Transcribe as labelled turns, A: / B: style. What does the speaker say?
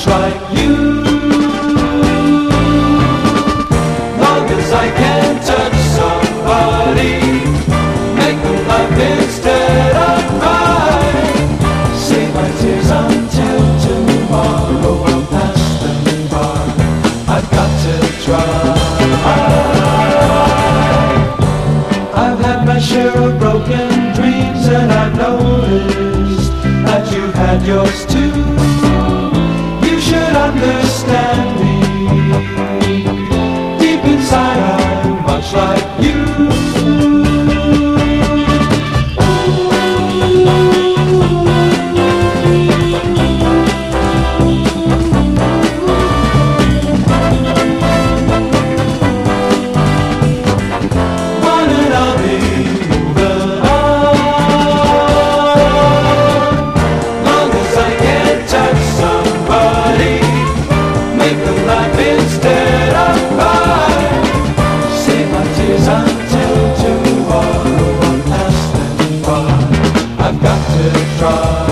A: much like you. Long as I can touch somebody, make them laugh instead of cry, save my tears until tomorrow, I'll pass them by. I've got to try. I've had my share of broken dreams, and I've noticed that you've had yours too. You should understand me. Deep inside I'm much like you. Instead of cry, save my tears until tomorrow, I'll pass them by. I've got to try.